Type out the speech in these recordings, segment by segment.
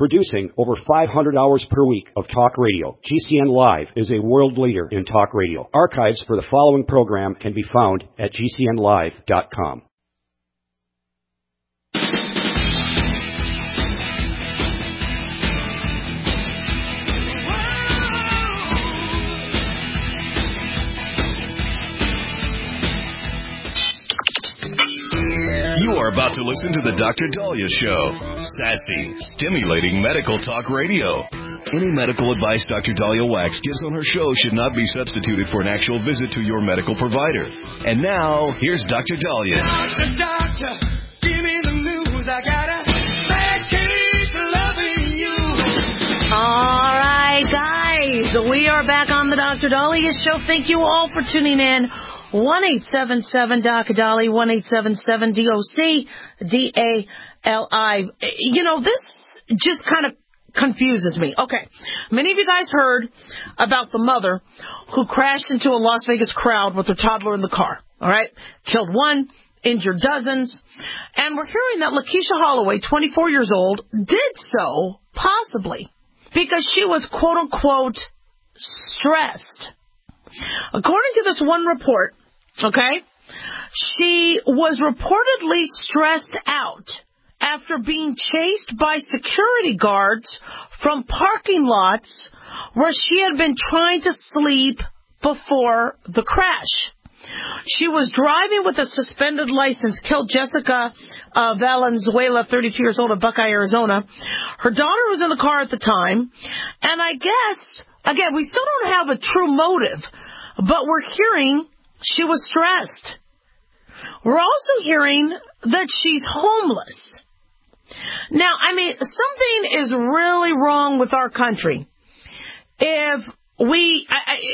Producing over 500 hours per week of talk radio, GCN Live is a world leader in talk radio. Archives for the following program can be found at GCNlive.com. You are about to listen to the Dr. Daliah Show. Sassy, stimulating medical talk radio. Any medical advice Dr. Daliah Wax gives on her show should not be substituted for an actual visit to your medical provider. And now, here's Dr. Daliah. Doctor, give me the news. I got a bad case of loving you. All right, guys. We are back on the Dr. Daliah Show. Thank you all for tuning in. 1-877-DOC-DALI, 1-877-DOC-DALI. You know, this just kind of confuses me. Okay, many of you guys heard about the mother who crashed into a Las Vegas crowd with her toddler in the car, all right? Killed one, injured dozens. And we're hearing that Lakeisha Holloway, 24 years old, did so possibly because she was, quote-unquote, stressed. According to this one report, okay, she was reportedly stressed out after being chased by security guards from parking lots where she had been trying to sleep before the crash. She was driving with a suspended license, killed Jessica Valenzuela, 32 years old, of Buckeye, Arizona. Her daughter was in the car at the time, and I guess, again, we still don't have a true motive, but we're hearing she was stressed. We're also hearing that she's homeless. Now, I mean, something is really wrong with our country. If we,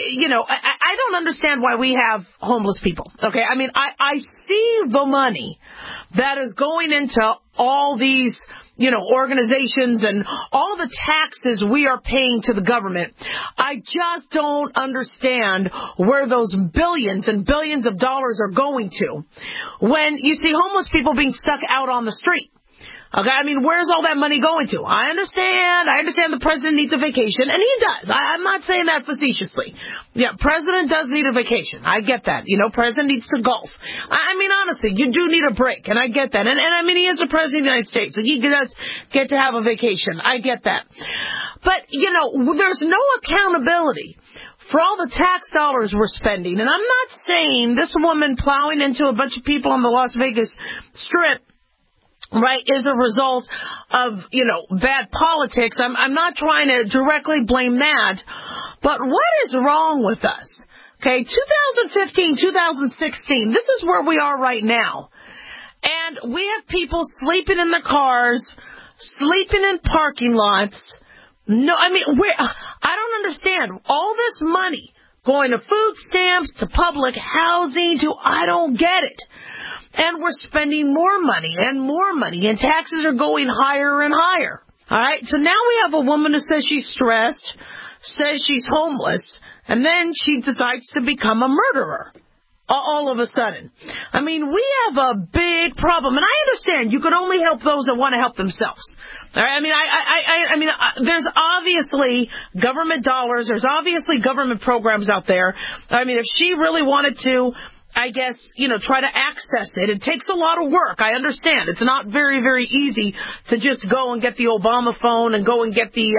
I don't understand why we have homeless people. Okay, I mean, I see the money that is going into all these, organizations and all the taxes we are paying to the government. I just don't understand where those billions and billions of dollars are going to when you see homeless people being stuck out on the street. Okay, I mean, where's all that money going to? I understand the president needs a vacation, and he does. I'm not saying that facetiously. Yeah, president does need a vacation. I get that. President needs to golf. I mean, honestly, you do need a break, and I get that. And I mean, he is the president of the United States, so he does get to have a vacation. I get that. But, there's no accountability for all the tax dollars we're spending. And I'm not saying this woman plowing into a bunch of people on the Las Vegas Strip, right, is a result of, bad politics. I'm not trying to directly blame that, but what is wrong with us? Okay, 2015, 2016, this is where we are right now. And we have people sleeping in their cars, sleeping in parking lots. No, I mean, I don't understand. All this money going to food stamps, to public housing, I don't get it. And we're spending more money, and taxes are going higher and higher. All right, so now we have a woman who says she's stressed, says she's homeless, and then she decides to become a murderer all of a sudden. I mean, we have a big problem, and I understand you can only help those that want to help themselves. All right, I mean, there's obviously government dollars, there's obviously government programs out there. I mean, if she really wanted to, I guess, try to access it. It takes a lot of work. I understand. It's not very, very easy to just go and get the Obama phone and go and get the,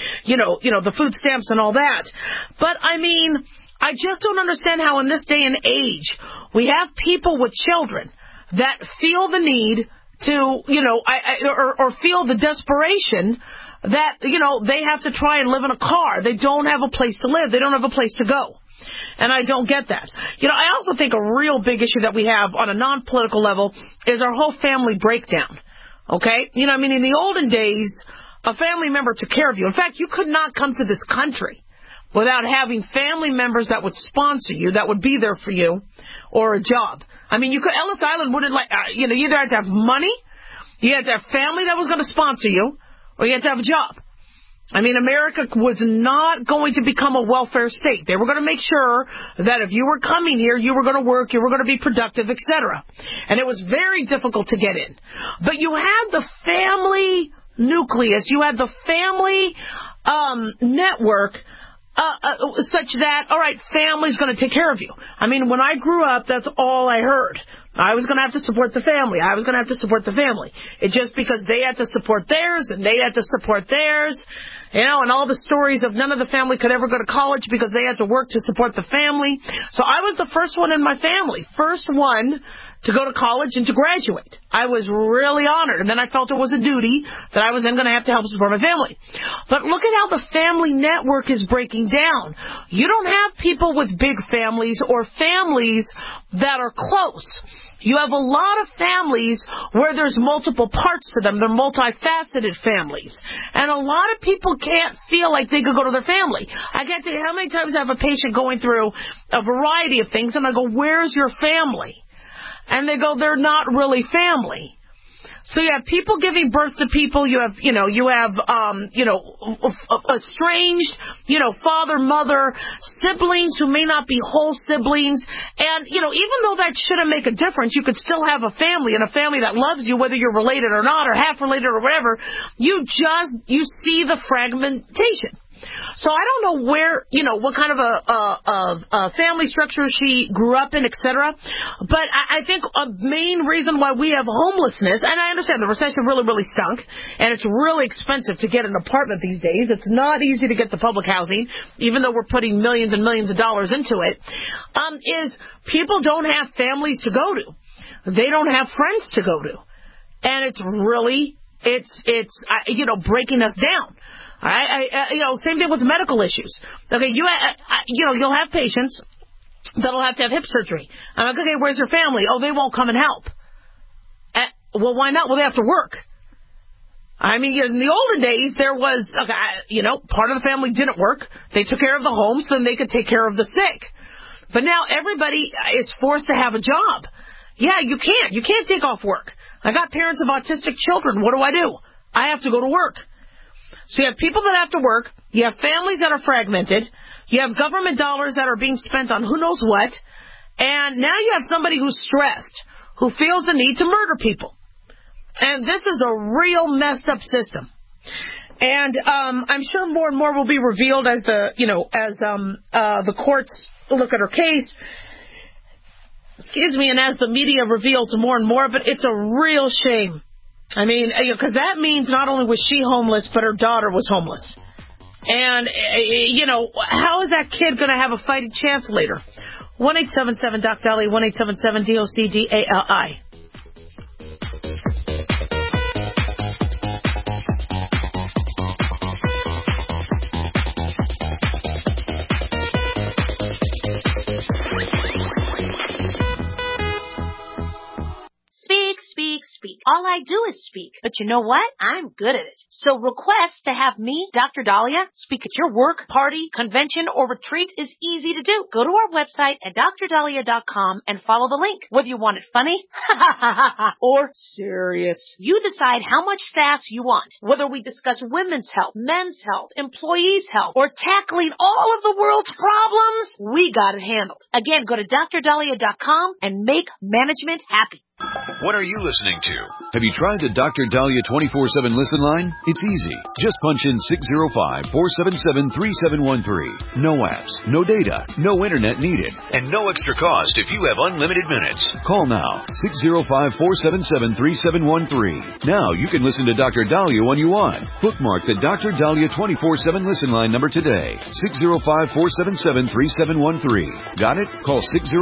the food stamps and all that. But, I mean, I just don't understand how in this day and age we have people with children that feel the need to, or feel the desperation that, they have to try and live in a car. They don't have a place to live. They don't have a place to go. And I don't get that. I also think a real big issue that we have on a non-political level is our whole family breakdown. Okay? In the olden days, a family member took care of you. In fact, you could not come to this country without having family members that would sponsor you, that would be there for you, or a job. I mean, Ellis Island wouldn't you either had to have money, you had to have family that was going to sponsor you, or you had to have a job. I mean, America was not going to become a welfare state. They were going to make sure that if you were coming here, you were going to work, you were going to be productive, etc. And it was very difficult to get in. But you had the family nucleus. You had the family network such that, all right, family's going to take care of you. I mean, when I grew up, that's all I heard. I was going to have to support the family. I was going to have to support the family. It's just because they had to support theirs and they had to support theirs. You know, and all the stories of none of the family could ever go to college because they had to work to support the family. So I was the first one in my family, first one to go to college and to graduate. I was really honored. And then I felt it was a duty that I was then going to have to help support my family. But look at how the family network is breaking down. You don't have people with big families or families that are close. You have a lot of families where there's multiple parts to them. They're multifaceted families. And a lot of people can't feel like they could go to their family. I can't tell you how many times I have a patient going through a variety of things, and I go, where's your family? And they go, they're not really family. So you have people giving birth to people. You have estranged, father, mother, siblings who may not be whole siblings. And, even though that shouldn't make a difference, you could still have a family and a family that loves you, whether you're related or not, or half related or whatever. You see the fragmentation. So I don't know where, what kind of a family structure she grew up in, etc. But I think a main reason why we have homelessness, and I understand the recession really, really stunk, and it's really expensive to get an apartment these days. It's not easy to get the public housing, even though we're putting millions and millions of dollars into it, is people don't have families to go to. They don't have friends to go to. And it's really, breaking us down. All right, same thing with medical issues. Okay, you'll have patients that'll have to have hip surgery. I'm like, okay, where's your family? Oh, they won't come and help. Well, why not? Well, they have to work. I mean, in the olden days, there was, part of the family didn't work. They took care of the homes, so then they could take care of the sick. But now everybody is forced to have a job. Yeah, you can't. You can't take off work. I got parents of autistic children. What do? I have to go to work. So you have people that have to work, you have families that are fragmented, you have government dollars that are being spent on who knows what, and now you have somebody who's stressed, who feels the need to murder people. And this is a real messed up system. And I'm sure more and more will be revealed as the courts look at her case. And as the media reveals more and more, but it's a real shame. I mean, because that means not only was she homeless, but her daughter was homeless. And, how is that kid going to have a fighting chance later? 1-877-DOC-DALI, 1-877-DOC-DALI. Speak. All I do is speak. But you know what? I'm good at it. So request to have me, Dr. Dahlia, speak at your work, party, convention, or retreat is easy to do. Go to our website at drdahlia.com and follow the link. Whether you want it funny or serious, you decide how much sass you want. Whether we discuss women's health, men's health, employees' health, or tackling all of the world's problems, we got it handled. Again, go to drdahlia.com and make management happy. What are you listening to? Have you tried the Dr. Dahlia 24/7 listen line? It's easy. Just punch in 605-477-3713. No apps, no data, no internet needed, and no extra cost if you have unlimited minutes. Call now, 605-477-3713. Now you can listen to Dr. Dahlia when you want. Bookmark the Dr. Dahlia 24/7 listen line number today, 605-477-3713. Got it? Call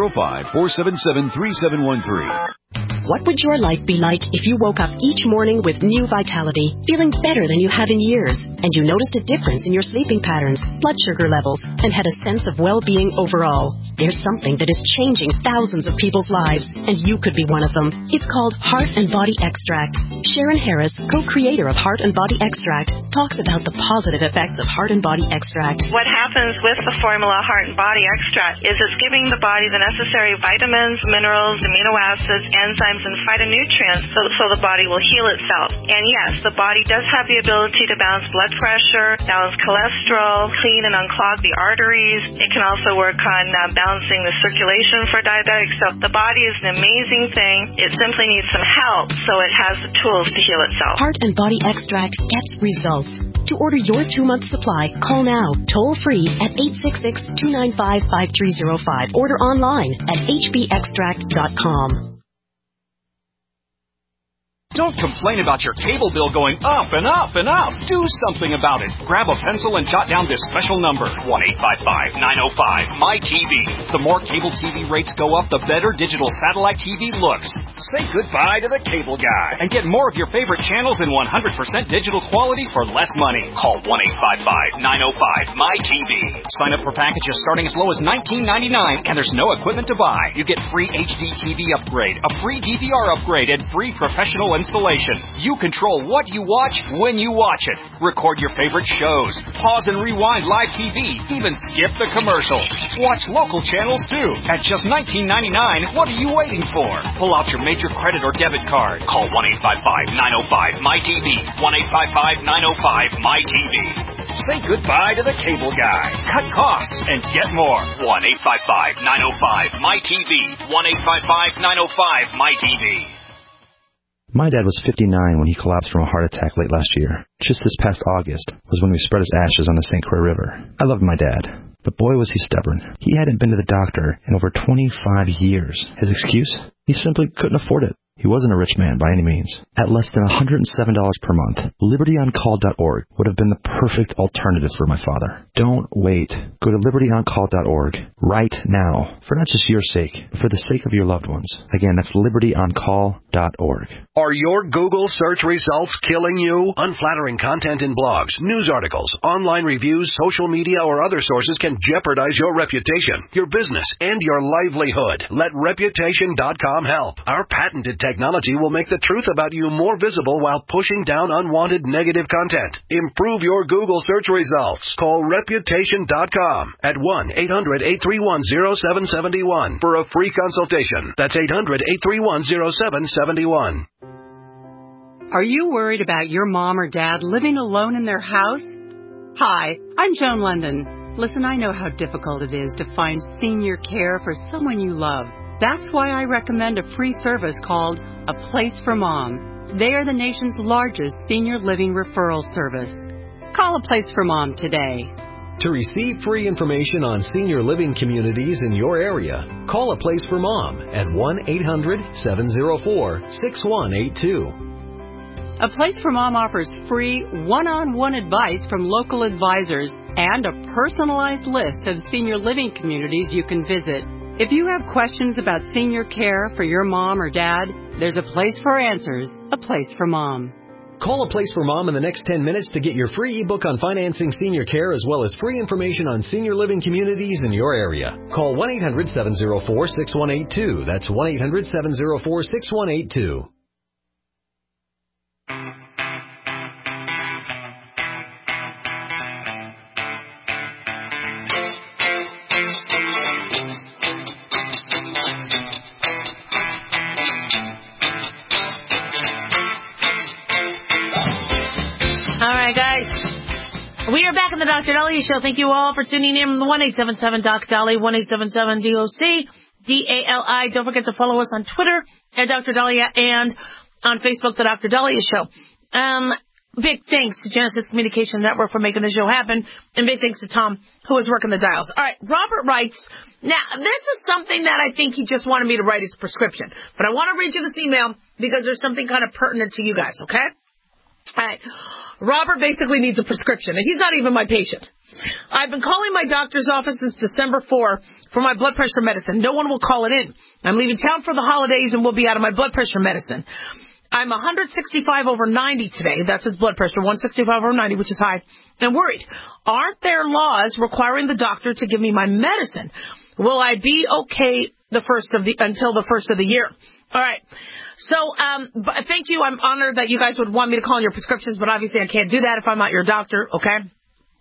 605-477-3713. What would your life be like if you woke up each morning with new vitality, feeling better than you have in years, and you noticed a difference in your sleeping patterns, blood sugar levels, and had a sense of well-being overall? There's something that is changing thousands of people's lives, and you could be one of them. It's called Heart and Body Extract. Sharon Harris, co-creator of Heart and Body Extract, talks about the positive effects of Heart and Body Extract. What happens with the formula Heart and Body Extract is it's giving the body the necessary vitamins, minerals, amino acids, enzymes, and phytonutrients so the body will heal itself. And yes, the body does have the ability to balance blood pressure, balance cholesterol, clean and unclog the arteries. It can also work on balancing the circulation for diabetics. So the body is an amazing thing. It simply needs some help so it has the tools to heal itself. Heart and Body Extract gets results. To order your 2-month supply, call now, toll free at 866-295-5305. Order online at hbextract.com. Don't complain about your cable bill going up and up and up. Do something about it. Grab a pencil and jot down this special number, 1-855-905-MY-TV. The more cable TV rates go up, the better digital satellite TV looks. Say goodbye to the cable guy and get more of your favorite channels in 100% digital quality for less money. Call 1-855-905-MY-TV. Sign up for packages starting as low as $19.99, and there's no equipment to buy. You get free HD TV upgrade, a free DVR upgrade, and free professional installation. You control what you watch when you watch it. Record your favorite shows. Pause and rewind live TV. Even skip the commercials. Watch local channels too. At just $19.99, what are you waiting for? Pull out your major credit or debit card. Call 1-855-905-MY-TV. 1-855-905-MY-TV. Say goodbye to the cable guy. Cut costs and get more. 1-855-905-MY-TV. 1-855-905-MY-TV. My dad was 59 when he collapsed from a heart attack late last year. Just this past August was when we spread his ashes on the St. Croix River. I loved my dad, but boy was he stubborn. He hadn't been to the doctor in over 25 years. His excuse? He simply couldn't afford it. He wasn't a rich man by any means. At less than $107 per month, LibertyOnCall.org would have been the perfect alternative for my father. Don't wait. Go to LibertyOnCall.org right now, for not just your sake, but for the sake of your loved ones. Again, that's LibertyOnCall.org. Are your Google search results killing you? Unflattering content in blogs, news articles, online reviews, social media, or other sources can jeopardize your reputation, your business, and your livelihood. Let Reputation.com help. Our patented technology will make the truth about you more visible while pushing down unwanted negative content. Improve your Google search results. Call Reputation.com at 1-800-831-0771 for a free consultation. That's 800-831-0771. Are you worried about your mom or dad living alone in their house? Hi, I'm Joan London. Listen, I know how difficult it is to find senior care for someone you love. That's why I recommend a free service called A Place for Mom. They are the nation's largest senior living referral service. Call A Place for Mom today. To receive free information on senior living communities in your area, call A Place for Mom at 1-800-704-6182. A Place for Mom offers free one-on-one advice from local advisors and a personalized list of senior living communities you can visit. If you have questions about senior care for your mom or dad, there's a place for answers, A Place for Mom. Call A Place for Mom in the next 10 minutes to get your free ebook on financing senior care as well as free information on senior living communities in your area. Call 1-800-704-6182. That's 1-800-704-6182. We are back on the Dr. Dahlia Show. Thank you all for tuning in. 1-877-DOC-DALI, 1-877-DOC-DALI. Don't forget to follow us on Twitter at Dr. Dahlia and on Facebook, The Dr. Dahlia Show. Big thanks to Genesis Communication Network for making the show happen, and big thanks to Tom, who is working the dials. All right, Robert writes, now, this is something that I think he just wanted me to write his prescription, but I want to read you this email because there's something kind of pertinent to you guys, okay? All right. Robert basically needs a prescription, and he's not even my patient. I've been calling my doctor's office since December 4 for my blood pressure medicine. No one will call it in. I'm leaving town for the holidays and will be out of my blood pressure medicine. I'm 165/90 today. That's his blood pressure, 165/90, which is high, and worried. Aren't there laws requiring the doctor to give me my medicine? Will I be okay until the first of the year? All right. So, thank you. I'm honored that you guys would want me to call in your prescriptions, but obviously I can't do that if I'm not your doctor, okay?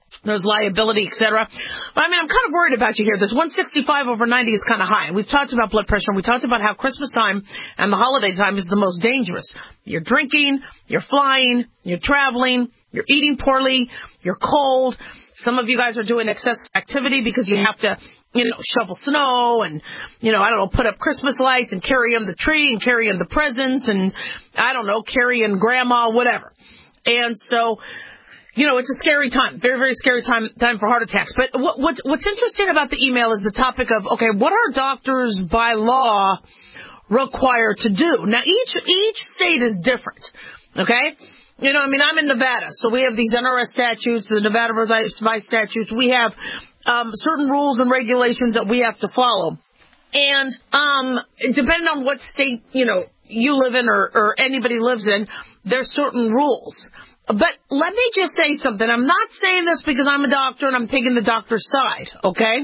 There's liability, etc. But, I mean, I'm kind of worried about you here. This 165/90 is kind of high. We've talked about blood pressure, and we talked about how Christmas time and the holiday time is the most dangerous. You're drinking, you're flying, you're traveling, you're eating poorly, you're cold. Some of you guys are doing excessive activity because you have to, shovel snow and, put up Christmas lights and carry in the tree and carry in the presents and, carry in grandma, whatever. And so, it's a scary time, very, very scary time for heart attacks. But what's interesting about the email is the topic of, okay, what are doctors by law required to do? Now, each state is different, okay? I'm in Nevada, so we have these NRS statutes, the Nevada Revised Statutes. We have certain rules and regulations that we have to follow. And depending on what state, you live in or anybody lives in, there's certain rules. But let me just say something. I'm not saying this because I'm a doctor and I'm taking the doctor's side, okay?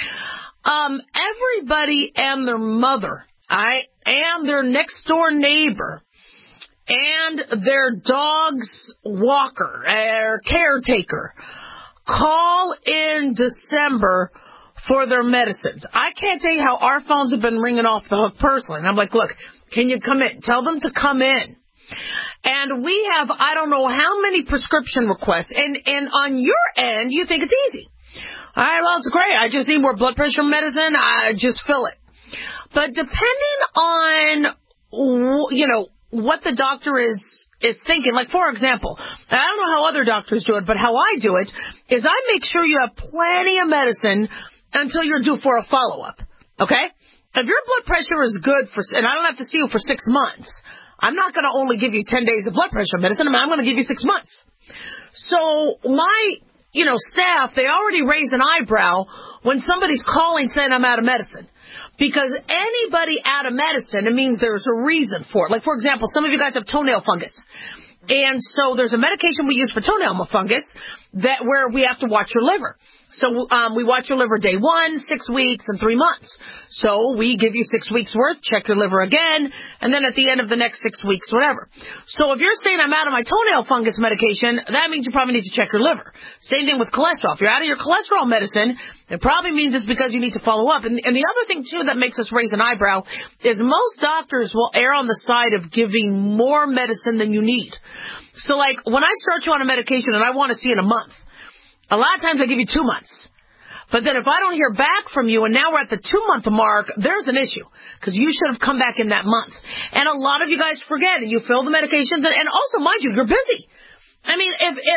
Everybody and their mother, and their next door neighbor, and their dog's walker, or caretaker, call in December for their medicines. I can't tell you how our phones have been ringing off the hook personally. And I'm like, look, can you come in? Tell them to come in. And we have, I don't know how many prescription requests. And on your end, you think it's easy. All right, well, it's great. I just need more blood pressure medicine. I just fill it. But depending on, what the doctor is thinking, like, for example, I don't know how other doctors do it, but how I do it is I make sure you have plenty of medicine until you're due for a follow-up, okay? If your blood pressure is good and I don't have to see you for 6 months, I'm not going to only give you 10 days of blood pressure medicine. I'm going to give you 6 months. So my, staff, they already raise an eyebrow when somebody's calling saying I'm out of medicine. Because anybody out of medicine, it means there's a reason for it. Like, for example, some of you guys have toenail fungus. And so there's a medication we use for toenail fungus where we have to watch your liver. So we watch your liver day 1, 6 weeks, and 3 months. So we give you 6 weeks worth, check your liver again, and then at the end of the next 6 weeks, whatever. So if you're saying I'm out of my toenail fungus medication, that means you probably need to check your liver. Same thing with cholesterol. If you're out of your cholesterol medicine, it probably means it's because you need to follow up. And the other thing, too, that makes us raise an eyebrow is most doctors will err on the side of giving more medicine than you need. So, like, when I start you on a medication and I want to see in a month, a lot of times I give you 2 months. But then if I don't hear back from you and now we're at the 2-month mark, there's an issue because you should have come back in that month. And a lot of you guys forget and you fill the medications. And also, mind you, you're busy. I mean,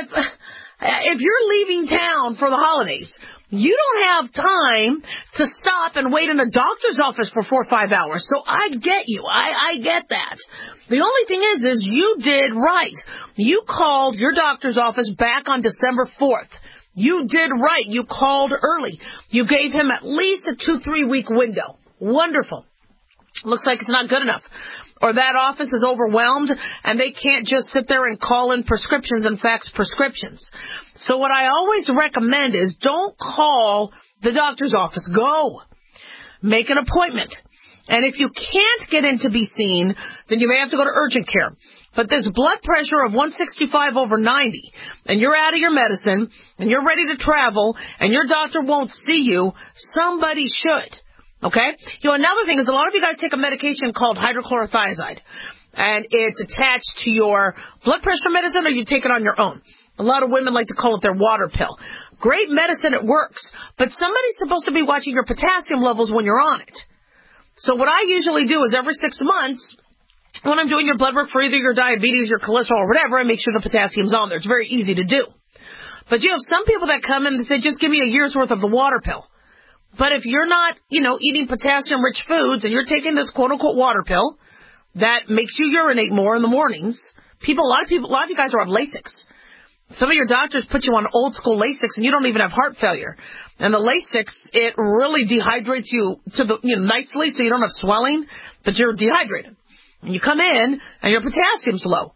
if you're leaving town for the holidays, you don't have time to stop and wait in a doctor's office for 4 or 5 hours. So I get you. I get that. The only thing is you did right. You called your doctor's office back on December 4th. You did right. You called early. You gave him at least a 2-3 week window. Wonderful. Looks like it's not good enough. Or that office is overwhelmed and they can't just sit there and call in prescriptions and fax prescriptions. So what I always recommend is don't call the doctor's office. Go. Make an appointment. And if you can't get in to be seen, then you may have to go to urgent care. But this blood pressure of 165/90, and you're out of your medicine, and you're ready to travel, and your doctor won't see you, somebody should. Okay? Another thing is a lot of you guys take a medication called hydrochlorothiazide, and it's attached to your blood pressure medicine, or you take it on your own. A lot of women like to call it their water pill. Great medicine, it works, but somebody's supposed to be watching your potassium levels when you're on it. So what I usually do is every 6 months, when I'm doing your blood work for either your diabetes, your cholesterol, or whatever, I make sure the potassium's on there. It's very easy to do. But you have some people that come in and say, just give me a year's worth of the water pill. But if you're not, eating potassium-rich foods and you're taking this quote-unquote water pill that makes you urinate more in the mornings, a lot of you guys are on Lasix. Some of your doctors put you on old-school Lasix and you don't even have heart failure. And the Lasix, it really dehydrates you to the nicely so you don't have swelling, but you're dehydrated. And you come in and your potassium's low.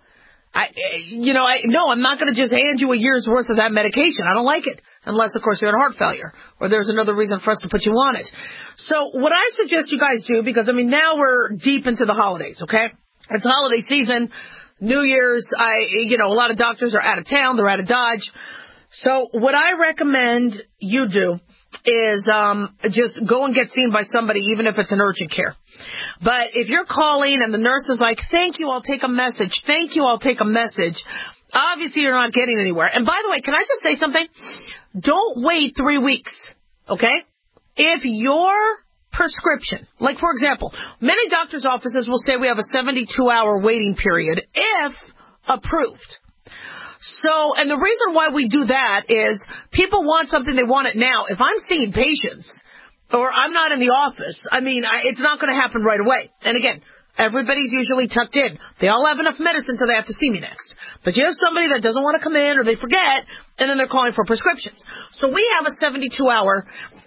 I'm not going to just hand you a year's worth of that medication. I don't like it. Unless, of course, you had heart failure or there's another reason for us to put you on it. So what I suggest you guys do, because, now we're deep into the holidays, okay? It's holiday season, New Year's. A lot of doctors are out of town. They're out of Dodge. So what I recommend you do is just go and get seen by somebody, even if it's an urgent care. But if you're calling and the nurse is like, thank you, I'll take a message. Thank you, I'll take a message. Obviously, you're not getting anywhere. And by the way, can I just say something? Don't wait 3 weeks, okay? If your prescription, like, for example, many doctor's offices will say we have a 72-hour waiting period if approved. So, and the reason why we do that is people want something, they want it now. If I'm seeing patients or I'm not in the office, it's not going to happen right away. And again, everybody's usually tucked in. They all have enough medicine till they have to see me next. But you have somebody that doesn't want to come in or they forget, and then they're calling for prescriptions. So we have a 72-hour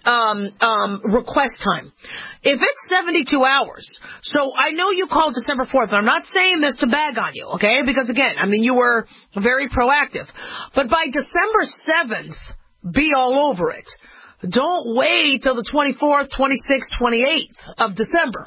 request time. If it's 72 hours, so I know you called December 4th, and I'm not saying this to bag on you, okay? Because, again, you were very proactive. But by December 7th, be all over it. Don't wait till the 24th, 26th, 28th of December.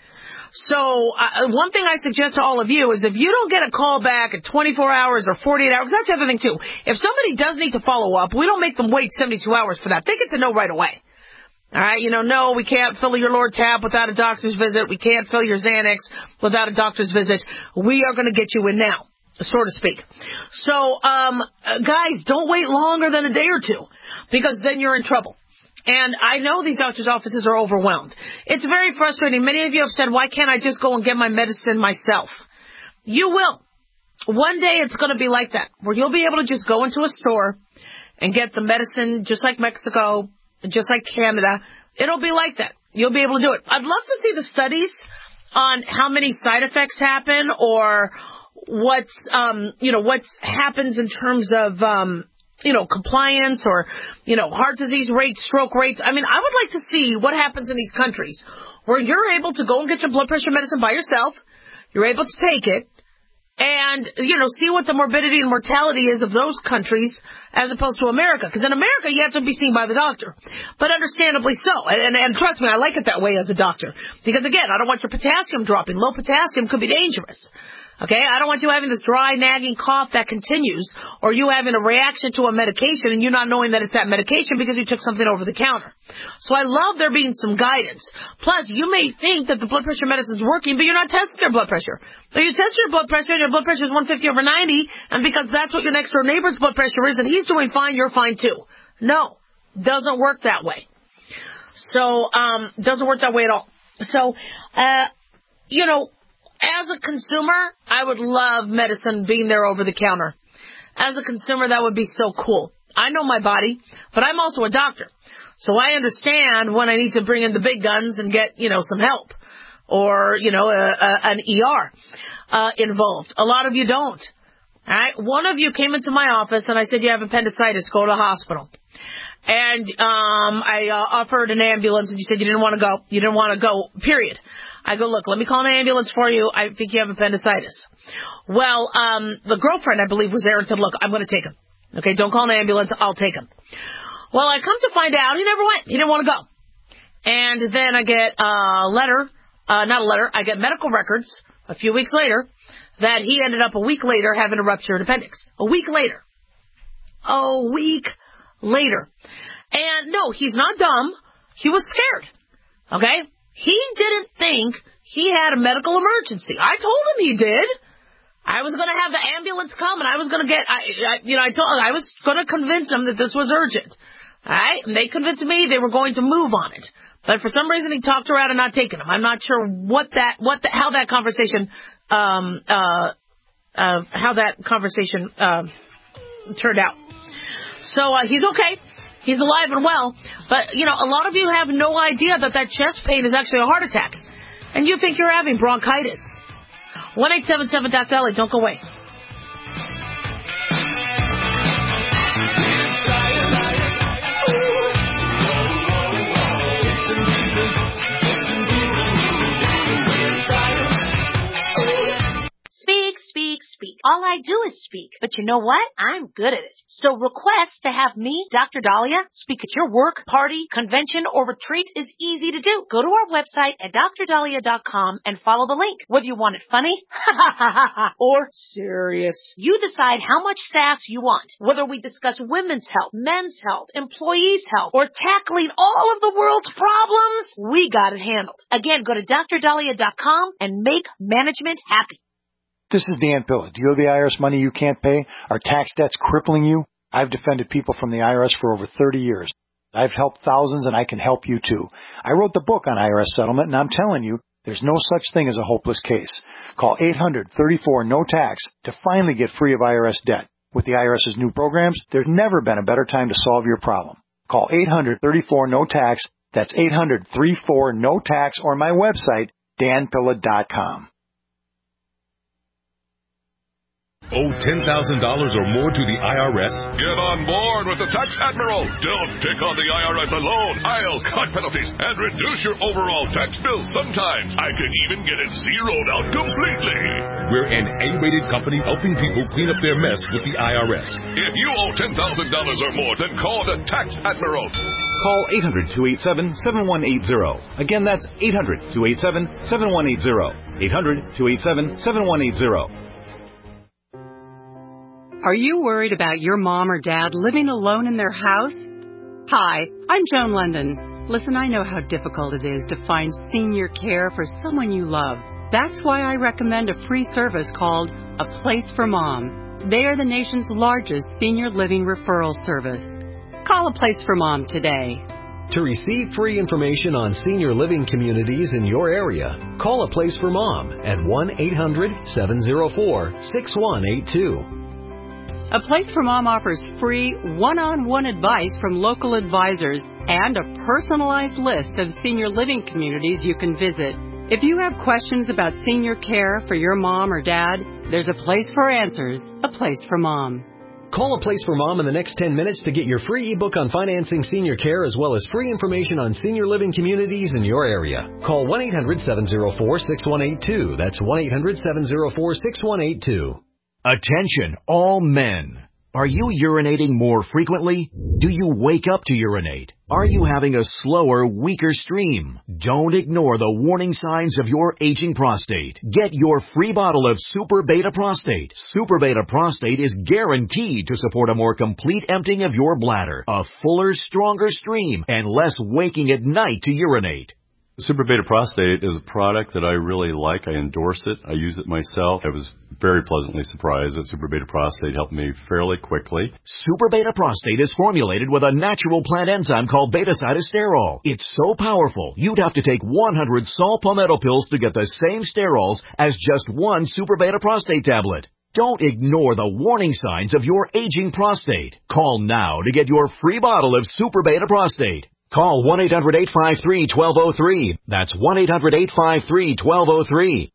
So one thing I suggest to all of you is if you don't get a call back at 24 hours or 48 hours, that's the other thing, too. If somebody does need to follow up, we don't make them wait 72 hours for that. They get to know right away. All right, no, we can't fill your Lord tab without a doctor's visit. We can't fill your Xanax without a doctor's visit. We are going to get you in now, so to speak. So, guys, don't wait longer than a day or two, because then you're in trouble. And I know these doctors' offices are overwhelmed. It's very frustrating. Many of you have said, why can't I just go and get my medicine myself? You will. One day it's going to be like that, where you'll be able to just go into a store and get the medicine just like Mexico, just like Canada. It'll be like that. You'll be able to do it. I'd love to see the studies on how many side effects happen or what happens in terms of, compliance or, heart disease rates, stroke rates. I would like to see what happens in these countries where you're able to go and get your blood pressure medicine by yourself. You're able to take it. And, see what the morbidity and mortality is of those countries as opposed to America. Because in America, you have to be seen by the doctor. But understandably so. And trust me, I like it that way as a doctor. Because, again, I don't want your potassium dropping. Low potassium could be dangerous. Okay? I don't want you having this dry, nagging cough that continues, or you having a reaction to a medication and you not knowing that it's that medication because you took something over the counter. So I love there being some guidance. Plus, you may think that the blood pressure medicine's working, but you're not testing your blood pressure. So you test your blood pressure and your blood pressure is 150/90, and because that's what your next door neighbor's blood pressure is and he's doing fine, you're fine too. No, doesn't work that way. So, doesn't work that way at all. So, as a consumer, I would love medicine being there over the counter. As a consumer, that would be so cool. I know my body, but I'm also a doctor. So I understand when I need to bring in the big guns and get, some help or, an ER involved. A lot of you don't. All right. One of you came into my office and I said, you have appendicitis, go to the hospital. And I offered an ambulance and you said you didn't want to go. You didn't want to go, period. I go, look, let me call an ambulance for you. I think you have appendicitis. Well, the girlfriend, I believe, was there and said, look, I'm going to take him. Okay, don't call an ambulance. I'll take him. Well, I come to find out he never went. He didn't want to go. And then I get I get medical records a few weeks later that he ended up a week later having a ruptured appendix. A week later. And no, he's not dumb. He was scared. Okay? He didn't think he had a medical emergency. I told him he did. I was going to have the ambulance come, and I was going to I was going to convince him that this was urgent. All right? And they convinced me they were going to move on it. But for some reason, he talked her out of not taking him. I'm not sure how that conversation turned out. So he's okay. He's alive and well. But, a lot of you have no idea that chest pain is actually a heart attack. And you think you're having bronchitis. 1-877-DOC-DOLLY. Don't go away. All I I do is speak. But you know what? I'm good at it. So request to have me, Dr. Dahlia, speak at your work, party, convention, or retreat is easy to do. Go to our website at drdahlia.com and follow the link. Whether you want it funny or serious, you decide how much sass you want. Whether we discuss women's health, men's health, employees' health, or tackling all of the world's problems, we got it handled. Again, go to drdahlia.com and make management happy. This is Dan Pilla. Do you owe the IRS money you can't pay? Are tax debts crippling you? I've defended people from the IRS for over 30 years. I've helped thousands, and I can help you too. I wrote the book on IRS settlement, and I'm telling you, there's no such thing as a hopeless case. Call 800-34-NO-TAX to finally get free of IRS debt. With the IRS's new programs, there's never been a better time to solve your problem. Call 800-34-NO-TAX. That's 800-34-NO-TAX, or my website, danpilla.com. Owe $10,000 or more to the IRS? Get on board with the Tax Admiral. Don't take on the IRS alone. I'll cut penalties and reduce your overall tax bill. Sometimes I can even get it zeroed out completely. We're an A-rated company helping people clean up their mess with the IRS. If you owe $10,000 or more, then call the Tax Admiral. Call 800-287-7180. Again, that's 800-287-7180. 800-287-7180. Are you worried about your mom or dad living alone in their house? Hi, I'm Joan London. Listen, I know how difficult it is to find senior care for someone you love. That's why I recommend a free service called A Place for Mom. They are the nation's largest senior living referral service. Call A Place for Mom today. To receive free information on senior living communities in your area, call A Place for Mom at 1-800-704-6182. A Place for Mom offers free one-on-one advice from local advisors and a personalized list of senior living communities you can visit. If you have questions about senior care for your mom or dad, there's a place for answers, A Place for Mom. Call A Place for Mom in the next 10 minutes to get your free ebook on financing senior care as well as free information on senior living communities in your area. Call 1-800-704-6182. That's 1-800-704-6182. Attention, all men. Are you urinating more frequently? Do you wake up to urinate? Are you having a slower, weaker stream? Don't ignore the warning signs of your aging prostate. Get your free bottle of Super Beta Prostate. Super Beta Prostate is guaranteed to support a more complete emptying of your bladder, a fuller, stronger stream, and less waking at night to urinate. Super Beta Prostate is a product that I really like. I endorse it. I use it myself. I was very pleasantly surprised that Super Beta Prostate helped me fairly quickly. Super Beta Prostate is formulated with a natural plant enzyme called beta-cytosterol. It's so powerful, you'd have to take 100 saw palmetto pills to get the same sterols as just one Super Beta Prostate tablet. Don't ignore the warning signs of your aging prostate. Call now to get your free bottle of Super Beta Prostate. Call 1-800-853-1203. That's 1-800-853-1203.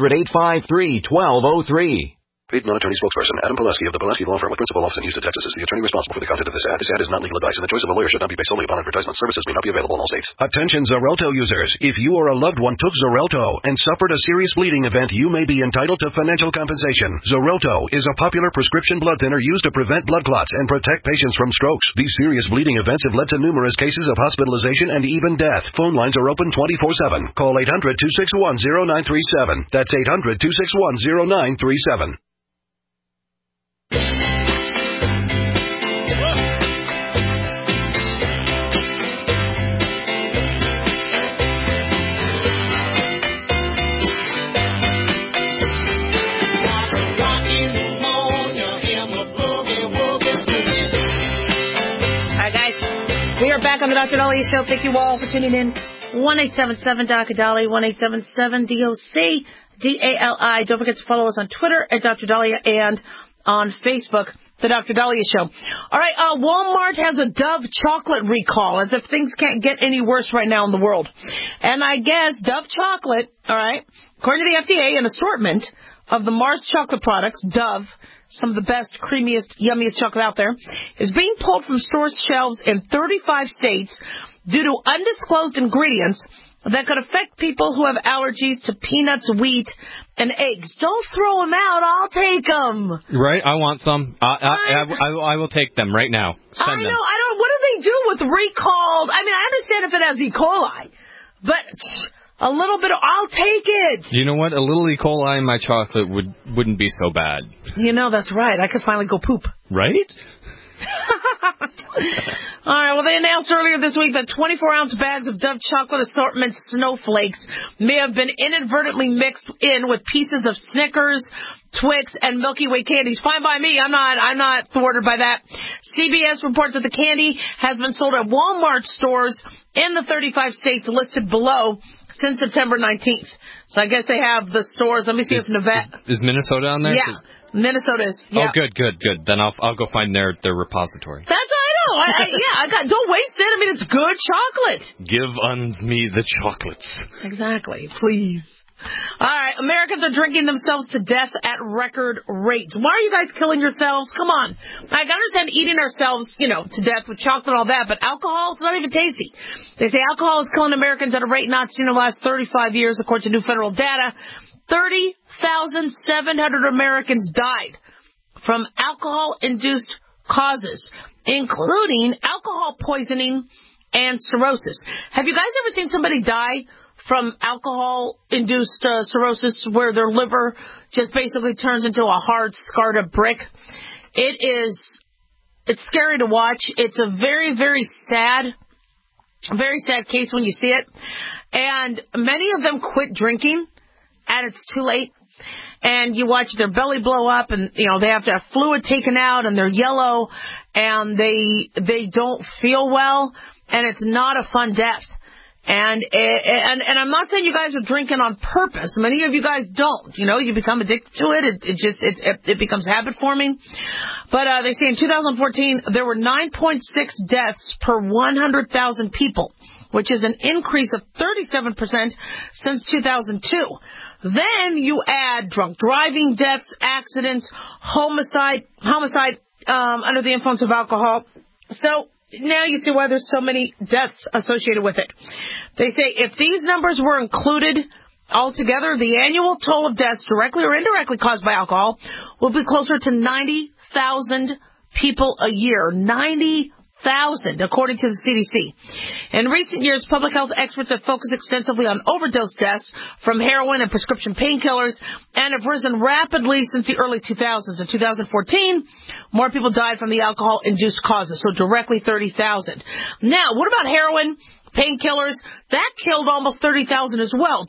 800-853-1203. Paid non-attorney spokesperson Adam Pileski of the Pileski Law Firm with principal office in Houston, Texas is the attorney responsible for the content of this ad. This ad is not legal advice, and the choice of a lawyer should not be based solely upon advertisement. Services may not be available in all states. Attention Xarelto users. If you or a loved one took Xarelto and suffered a serious bleeding event, you may be entitled to financial compensation. Xarelto is a popular prescription blood thinner used to prevent blood clots and protect patients from strokes. These serious bleeding events have led to numerous cases of hospitalization and even death. Phone lines are open 24/7. Call 800-261-0937. That's 800-261-0937. Back on the Dr. Dahlia Show. Thank you all for tuning in. 1-877-DOC-DALI, 1-877-DOC-DALI. Don't forget to follow us on Twitter at Dr. Dahlia and on Facebook, The Dr. Dahlia Show. All right, Walmart has a Dove chocolate recall, as if things can't get any worse right now in the world. And I guess Dove chocolate, all right, according to the FDA, an assortment of the Mars chocolate products, Dove, some of the best, creamiest, yummiest chocolate out there, is being pulled from stores' shelves in 35 states due to undisclosed ingredients that could affect people who have allergies to peanuts, wheat, and eggs. Don't throw them out. I'll take them. Right? I want some. I will take them right now. Send them. I don't. What do they do with recalled? I mean, I understand if it has E. coli, but a little bit. I'll take it. You know what? A little E. coli in my chocolate wouldn't be so bad. You know, that's right. I could finally go poop. Right? All right, well, they announced earlier this week that 24-ounce bags of Dove chocolate assortment snowflakes may have been inadvertently mixed in with pieces of Snickers, Twix, and Milky Way candies. Fine by me. I'm not thwarted by that. CBS reports that the candy has been sold at Walmart stores in the 35 states listed below since September 19th. So I guess they have the stores. Let me see if Nevada... Is Minnesota on there? Yeah. Minnesota is. Yeah. Oh, good. Then I'll go find their repository. That's what I know. Don't waste it. I mean, it's good chocolate. Give unto me the chocolates. Exactly. Please. All right. Americans are drinking themselves to death at record rates. Why are you guys killing yourselves? Come on. I understand eating ourselves, to death with chocolate and all that, but alcohol, it's not even tasty. They say alcohol is killing Americans at a rate not seen in the last 35 years, according to new federal data. 30,700 Americans died from alcohol-induced causes, including alcohol poisoning and cirrhosis. Have you guys ever seen somebody die from alcohol-induced cirrhosis where their liver just basically turns into a hard, scarred-up brick? It's scary to watch. It's a very, very sad case when you see it. And many of them quit drinking, and it's too late. And you watch their belly blow up, and they have to have fluid taken out, and they're yellow, and they don't feel well, and it's not a fun death. And I'm not saying you guys are drinking on purpose. Many of you guys don't. You become addicted to it. It becomes habit forming. But they say in 2014 there were 9.6 deaths per 100,000 people, which is an increase of 37% since 2002. Then you add drunk driving deaths, accidents, homicide under the influence of alcohol. So now you see why there's so many deaths associated with it. They say if these numbers were included altogether, the annual toll of deaths directly or indirectly caused by alcohol will be closer to 90,000 people a year. 90,000, according to the CDC. In recent years, public health experts have focused extensively on overdose deaths from heroin and prescription painkillers and have risen rapidly since the early 2000s. In 2014, more people died from the alcohol-induced causes, so directly 30,000. Now, what about heroin, painkillers? That killed almost 30,000 as well,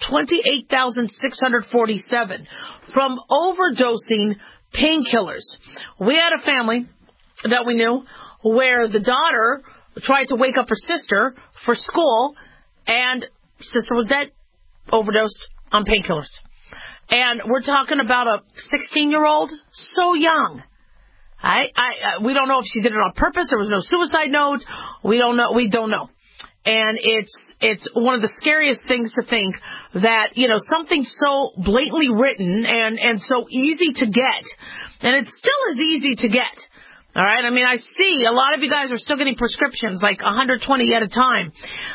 28,647 from overdosing painkillers. We had a family that we knew where the daughter tried to wake up her sister for school, and sister was dead, overdosed on painkillers. And we're talking about a 16-year-old, so young. We don't know if she did it on purpose. There was no suicide note. We don't know. And it's one of the scariest things to think that, something so blatantly written and so easy to get, and it still is easy to get. All right. I mean, I see a lot of you guys are still getting prescriptions, like 120 at a time.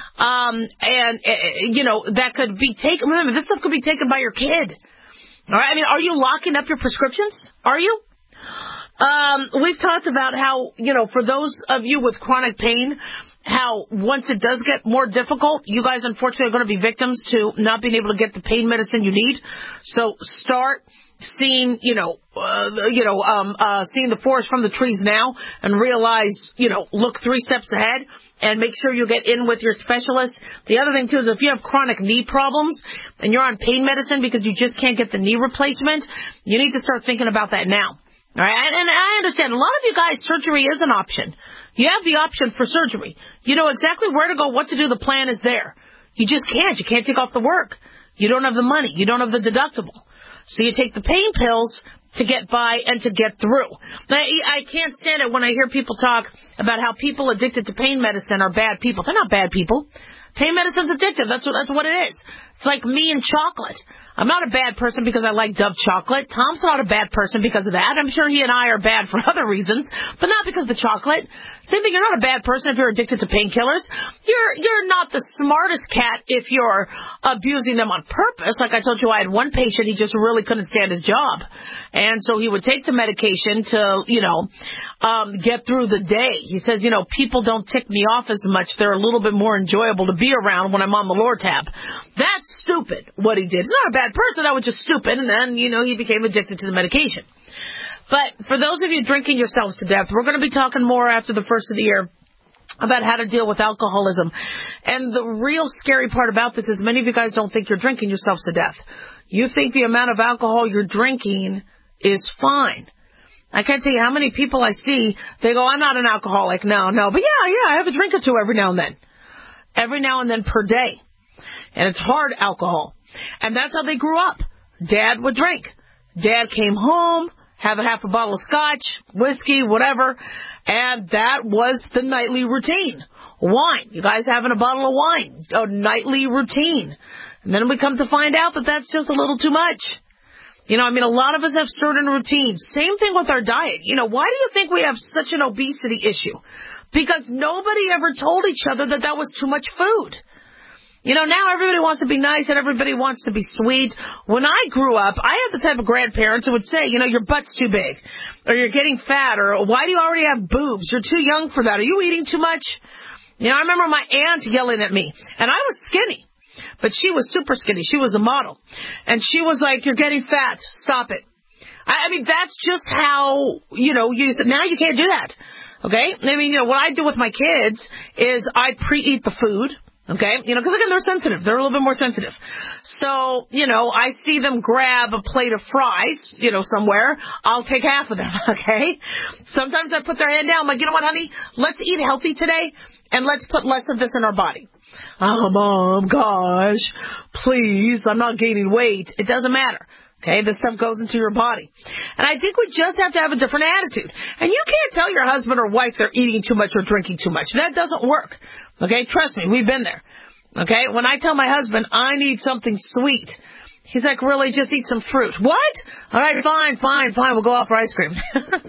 That could be taken. Remember, this stuff could be taken by your kid. All right. I mean, are you locking up your prescriptions? Are you? We've talked about how, for those of you with chronic pain, how once it does get more difficult, you guys unfortunately are going to be victims to not being able to get the pain medicine you need. So start seeing, seeing the forest from the trees now, and realize, look 3 steps ahead and make sure you get in with your specialist. The other thing too is if you have chronic knee problems and you're on pain medicine because you just can't get the knee replacement, you need to start thinking about that now. All right. And I understand a lot of you guys, surgery is an option. You have the option for surgery. You know exactly where to go, what to do. The plan is there. You just can't. You can't take off the work. You don't have the money. You don't have the deductible. So you take the pain pills to get by and to get through. I can't stand it when I hear people talk about how people addicted to pain medicine are bad people. They're not bad people. Pain medicine's addictive. That's what it is. It's like me and chocolate. I'm not a bad person because I like Dove chocolate. Tom's not a bad person because of that. I'm sure he and I are bad for other reasons, but not because of the chocolate. Same thing, you're not a bad person if you're addicted to painkillers. You're not the smartest cat if you're abusing them on purpose. Like I told you, I had one patient, he just really couldn't stand his job. And so he would take the medication to, get through the day. He says, people don't tick me off as much. They're a little bit more enjoyable to be around when I'm on the Lortab. That's stupid, what he did. He's not a bad person. That was just stupid. And then, he became addicted to the medication. But for those of you drinking yourselves to death, we're going to be talking more after the first of the year about how to deal with alcoholism. And the real scary part about this is many of you guys don't think you're drinking yourselves to death. You think the amount of alcohol you're drinking is fine. I can't tell you how many people I see, they go, I'm not an alcoholic. No. But yeah, I have a drink or two every now and then. Every now and then per day. And it's hard alcohol. And that's how they grew up. Dad would drink. Dad came home, have a half a bottle of scotch, whiskey, whatever, and that was the nightly routine. Wine. You guys having a bottle of wine. A nightly routine. And then we come to find out that that's just a little too much. A lot of us have certain routines. Same thing with our diet. Why do you think we have such an obesity issue? Because nobody ever told each other that was too much food. Now everybody wants to be nice and everybody wants to be sweet. When I grew up, I had the type of grandparents who would say, your butt's too big, or you're getting fat, or why do you already have boobs? You're too young for that. Are you eating too much? I remember my aunt yelling at me, and I was skinny, but she was super skinny. She was a model, and she was like, you're getting fat. Stop it. That's just how, you said, now you can't do that. Okay? What I do with my kids is I preheat the food. Okay? Because again, they're sensitive. They're a little bit more sensitive. So, I see them grab a plate of fries, somewhere. I'll take half of them, okay? Sometimes I put their hand down. I'm like, you know what, honey? Let's eat healthy today, and let's put less of this in our body. Oh, Mom, gosh, please, I'm not gaining weight. It doesn't matter. Okay, this stuff goes into your body. And I think we just have to have a different attitude. And you can't tell your husband or wife they're eating too much or drinking too much. That doesn't work. Okay, trust me, we've been there. Okay, when I tell my husband I need something sweet, he's like, really, just eat some fruit. What? All right, fine, we'll go out for ice cream.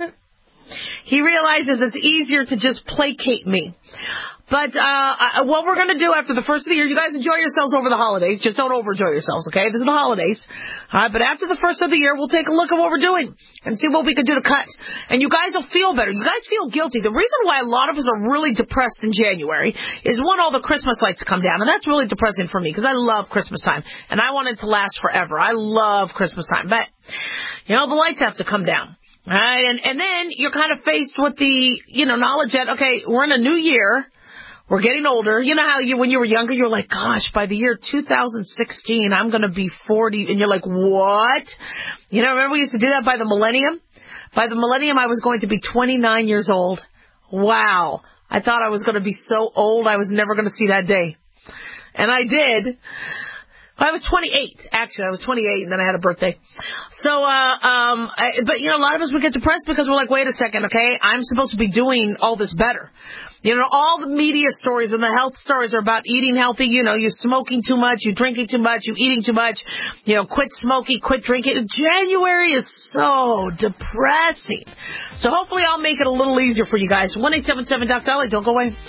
He realizes it's easier to just placate me. But what we're going to do after the first of the year, you guys enjoy yourselves over the holidays. Just don't overenjoy yourselves, okay? This is the holidays. All right, but after the first of the year, we'll take a look at what we're doing and see what we can do to cut. And you guys will feel better. You guys feel guilty. The reason why a lot of us are really depressed in January is, one, all the Christmas lights come down. And that's really depressing for me because I love Christmas time. And I want it to last forever. I love Christmas time. But, the lights have to come down. All right, and then you're kind of faced with the, knowledge that, okay, we're in a new year. We're getting older. You know how when you were younger, you were like, gosh, by the year 2016, I'm going to be 40. And you're like, what? Remember we used to do that by the millennium? By the millennium, I was going to be 29 years old. Wow. I thought I was going to be so old, I was never going to see that day. And I did. I was 28, actually. I was 28, and then I had a birthday. So, but a lot of us would get depressed because we're like, wait a second, okay? I'm supposed to be doing all this better. All the media stories and the health stories are about eating healthy. You're smoking too much, you're drinking too much, you're eating too much. Quit smoking, quit drinking. January is so depressing. So hopefully I'll make it a little easier for you guys. 1-877-DOC-SALLY. Don't go away.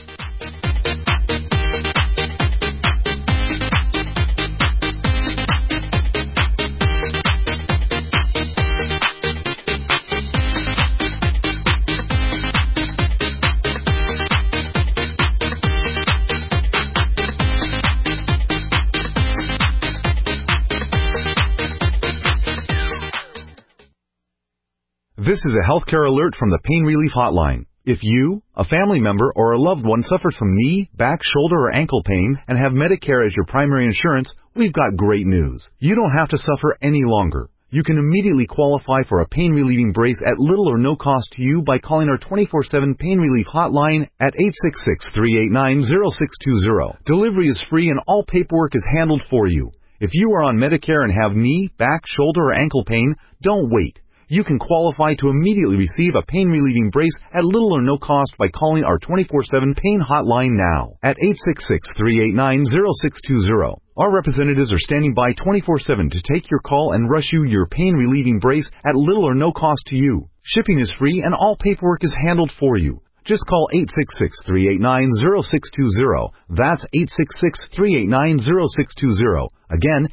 This is a healthcare alert from the Pain Relief Hotline. If you, a family member, or a loved one suffers from knee, back, shoulder, or ankle pain and have Medicare as your primary insurance, we've got great news. You don't have to suffer any longer. You can immediately qualify for a pain-relieving brace at little or no cost to you by calling our 24/7 Pain Relief Hotline at 866-389-0620. Delivery is free and all paperwork is handled for you. If you are on Medicare and have knee, back, shoulder, or ankle pain, don't wait. you can qualify to immediately receive a pain-relieving brace at little or no cost by calling our 24/7 pain hotline now at 866-389-0620. Our representatives are standing by 24/7 to take your call and rush you your pain-relieving brace at little or no cost to you. Shipping is free and all paperwork is handled for you. Just call 866-389-0620. That's 866-389-0620. Again,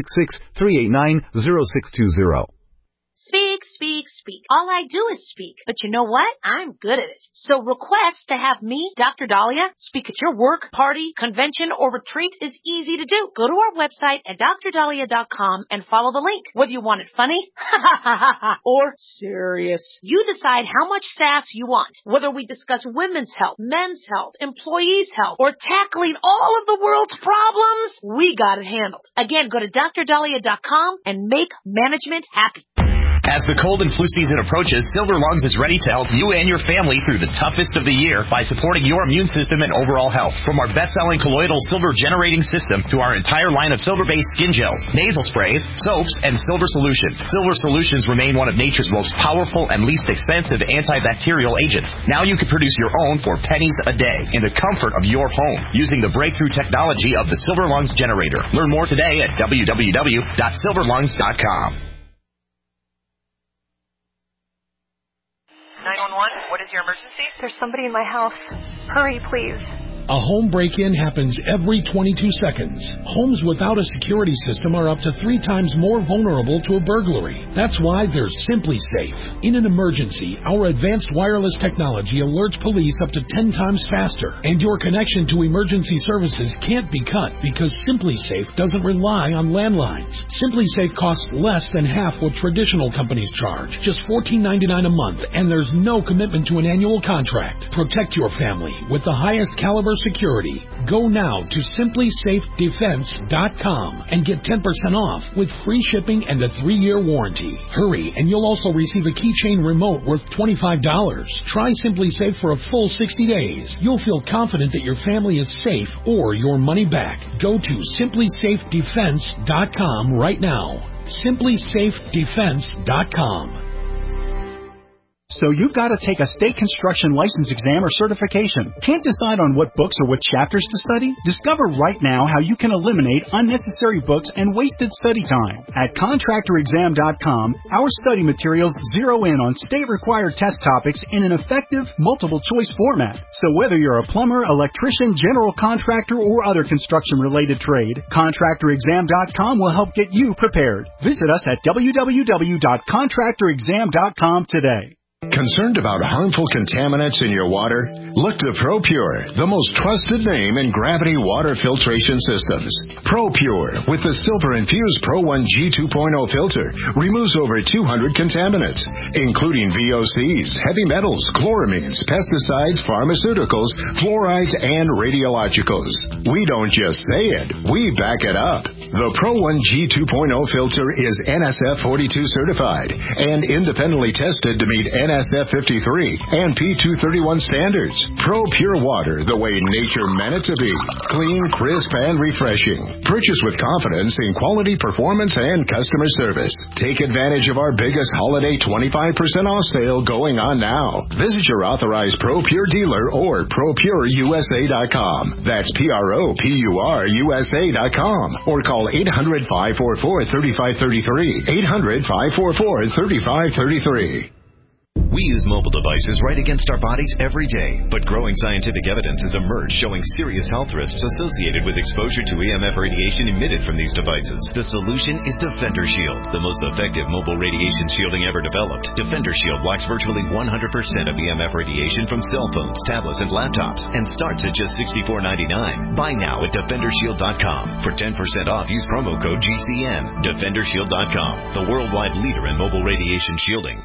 866-389-0620. Speak, speak, speak. All I do is speak. But you know what? I'm good at it. So request to have me, Dr. Dahlia, speak at your work, party, convention, or retreat is easy to do. Go to our website at drdahlia.com and follow the link. Whether you want it funny or serious, you decide how much sass you want. Whether we discuss women's health, men's health, employees' health, or tackling all of the world's problems, we got it handled. Again, go to drdahlia.com and make management happy. As the cold and flu season approaches, Silver Lungs is ready to help you and your family through the toughest of the year by supporting your immune system and overall health. From our best-selling colloidal silver generating system to our entire line of silver-based skin gels, nasal sprays, soaps, and silver solutions. Silver solutions remain one of nature's most powerful and least expensive antibacterial agents. Now you can produce your own for pennies a day in the comfort of your home using the breakthrough technology of the Silver Lungs generator. Learn more today at www.silverlungs.com. 911, what is your emergency? There's somebody in my house. Hurry, please. A home break-in happens every 22 seconds. Homes without a security system are up to 3 times more vulnerable to a burglary. That's why there's Simply Safe. In an emergency, our advanced wireless technology alerts police up to 10 times faster, and your connection to emergency services can't be cut because Simply Safe doesn't rely on landlines. Simply Safe costs less than half what traditional companies charge, just $14.99 a month, and there's no commitment to an annual contract. Protect your family with the highest caliber security. Go now to simplysafedefense.com and get 10% off with free shipping and a 3-year warranty. Hurry, and you'll also receive a keychain remote worth $25. Try Simply Safe for a full 60 days. You'll feel confident that your family is safe or your money back. Go to simplysafedefense.com right now. simplysafedefense.com. So you've got to take a state construction license exam or certification. Can't decide on what books or what chapters to study? Discover right now how you can eliminate unnecessary books and wasted study time. At contractorexam.com, our study materials zero in on state-required test topics in an effective, multiple-choice format. So whether you're a plumber, electrician, general contractor, or other construction-related trade, contractorexam.com will help get you prepared. Visit us at www.contractorexam.com today. Concerned about harmful contaminants in your water? Look to ProPure, the most trusted name in gravity water filtration systems. ProPure, with the silver-infused Pro 1 G2.0 filter, removes over 200 contaminants, including VOCs, heavy metals, chloramines, pesticides, pharmaceuticals, fluorides, and radiologicals. We don't just say it, we back it up. The Pro 1 G2.0 filter is NSF 42 certified and independently tested to meet NSF 53 and P231 standards. ProPure water, the way nature meant it to be. Clean, crisp, and refreshing. Purchase with confidence in quality, performance, and customer service. Take advantage of our biggest holiday 25% off sale going on now. Visit your authorized ProPure dealer or ProPureUSA.com. That's ProPureUSA.com. Or call 800-544-3533. 800-544-3533. We use mobile devices right against our bodies every day, but growing scientific evidence has emerged showing serious health risks associated with exposure to EMF radiation emitted from these devices. The solution is Defender Shield, the most effective mobile radiation shielding ever developed. Defender Shield blocks virtually 100% of EMF radiation from cell phones, tablets, and laptops, and starts at just $64.99. Buy now at DefenderShield.com. For 10% off, use promo code GCN. DefenderShield.com, the worldwide leader in mobile radiation shielding.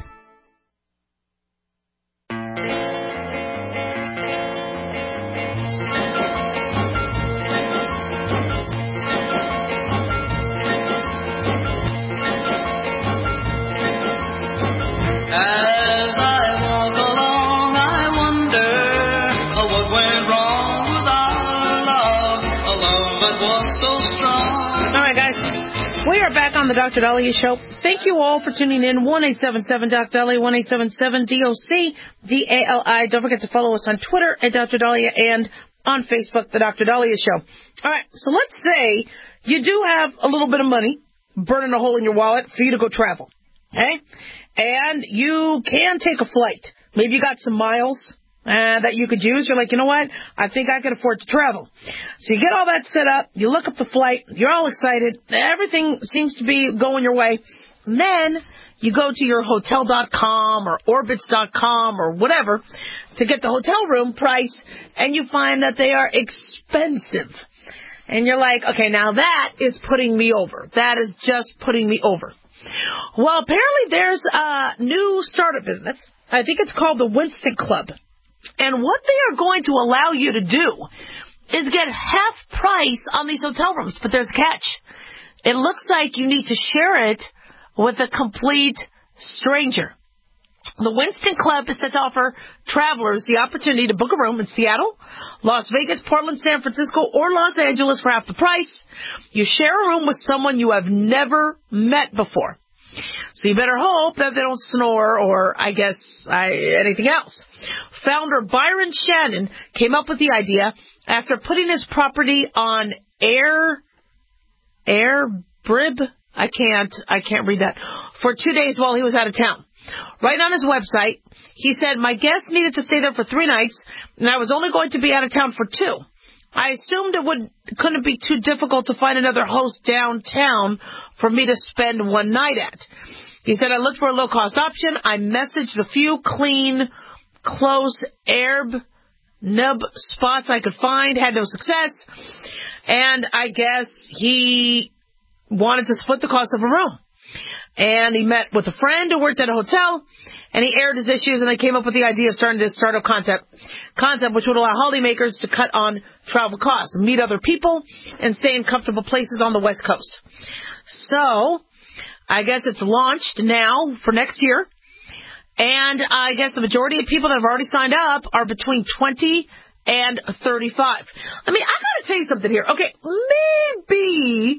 As I walk along, I wonder what went wrong with our love, a love that was so strong. All right, guys. We are back on the Dr. Dahlia Show. Thank you all for tuning in. 1-877-DOC-DALIA, 1-877-DOC-DALI. Don't forget to follow us on Twitter at Dr. Dahlia and on Facebook, the Dr. Dahlia Show. All right, so let's say you do have a little bit of money burning a hole in your wallet for you to go travel, okay? And you can take a flight. Maybe you got some miles that you could use. You're like, you know what? I think I can afford to travel. So you get all that set up. You look up the flight. You're all excited. Everything seems to be going your way. And then you go to your hotel.com or orbitz.com or whatever to get the hotel room price, and you find that they are expensive. And you're like, okay, now that is putting me over. That is just putting me over. Well, apparently there's a new startup business. I think it's called the Winston Club. And what they are going to allow you to do is get half price on these hotel rooms. But there's a catch. It looks like you need to share it with a complete stranger. The Winston Club is set to offer travelers the opportunity to book a room in Seattle, Las Vegas, Portland, San Francisco, or Los Angeles for half the price. You share a room with someone you have never met before. So you better hope that they don't snore or, anything else. Founder Byron Shannon came up with the idea after putting his property on Airbrib. I can't read that. For 2 days while he was out of town. Right on his website, he said, my guests needed to stay there for 3 nights, and I was only going to be out of town for 2. I assumed it couldn't be too difficult to find another host downtown for me to spend one night at. He said, I looked for a low-cost option. I messaged a few clean, close Airbnb spots I could find, had no success, and I guess he wanted to split the cost of a room. And he met with a friend who worked at a hotel, and he aired his issues, and they came up with the idea of starting this startup concept which would allow holidaymakers to cut on travel costs, meet other people, and stay in comfortable places on the West Coast. So, I guess it's launched now for next year, and I guess the majority of people that have already signed up are between 20 and 35. I mean, I gotta tell you something here. Okay, maybe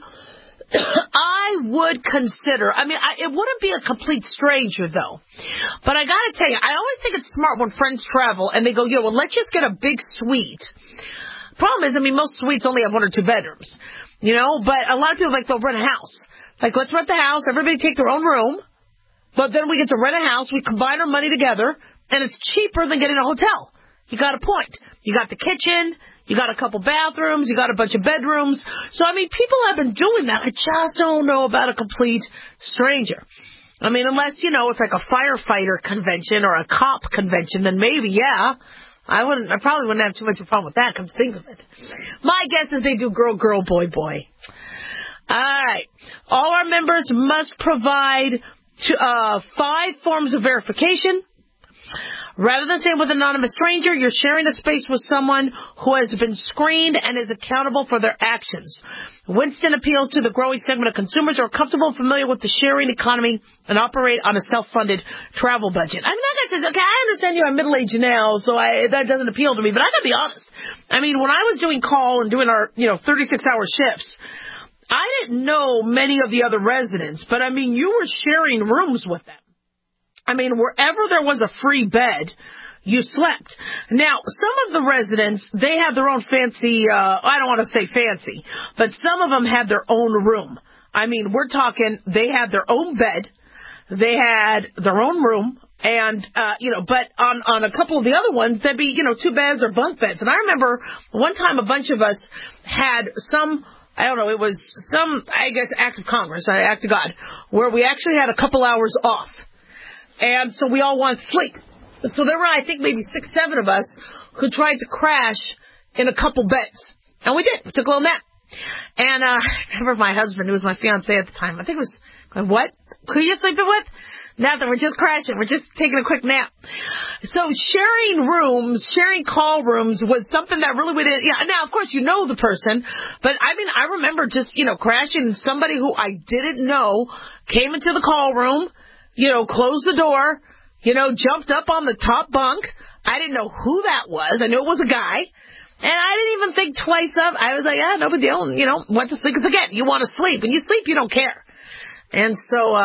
I would consider, it wouldn't be a complete stranger, though. But I got to tell you, I always think it's smart when friends travel and they go, let's just get a big suite. Problem is, most suites only have 1 or 2 bedrooms, but a lot of people, they'll rent a house. Let's rent the house, everybody take their own room, but then we get to rent a house, we combine our money together, and it's cheaper than getting a hotel. You got a point. You got the kitchen, you got a couple bathrooms, you got a bunch of bedrooms. So, people have been doing that. I just don't know about a complete stranger. Unless, it's like a firefighter convention or a cop convention, then maybe, yeah. I probably wouldn't have too much of a problem with that, come to think of it. My guess is they do girl, girl, boy, boy. All right. All our members must provide 5 forms of verification. Rather than staying with an anonymous stranger, you're sharing a space with someone who has been screened and is accountable for their actions. Winston appeals to the growing segment of consumers who are comfortable and familiar with the sharing economy and operate on a self-funded travel budget. That guy says, okay, I understand you're middle-aged now, so that doesn't appeal to me, but I gotta be honest. When I was doing call and doing our, 36-hour shifts, I didn't know many of the other residents, but you were sharing rooms with them. Wherever there was a free bed, you slept. Now, some of the residents, they have their own fancy, I don't want to say fancy, but some of them had their own room. We're talking, they had their own bed, they had their own room, and, but on a couple of the other ones, there'd be, 2 beds or bunk beds. And I remember one time a bunch of us had some, it was some, act of Congress, act of God, where we actually had a couple hours off. And so we all wanted to sleep. So there were, I think, maybe 6, 7 of us who tried to crash in a couple beds. And we did. We took a little nap. And I remember my husband, who was my fiance at the time, I think was going, what? Who are you sleeping with? Nothing. We're just crashing. We're just taking a quick nap. So sharing rooms, sharing call rooms was something that really we did. Yeah. Now, of course, the person. But, I remember just, crashing. Somebody who I didn't know came into the call room, closed the door, jumped up on the top bunk. I didn't know who that was. I knew it was a guy. And I didn't even think twice of it. I was like, no big deal. You know, went to sleep. Because again, you want to sleep. When you sleep, you don't care. And so,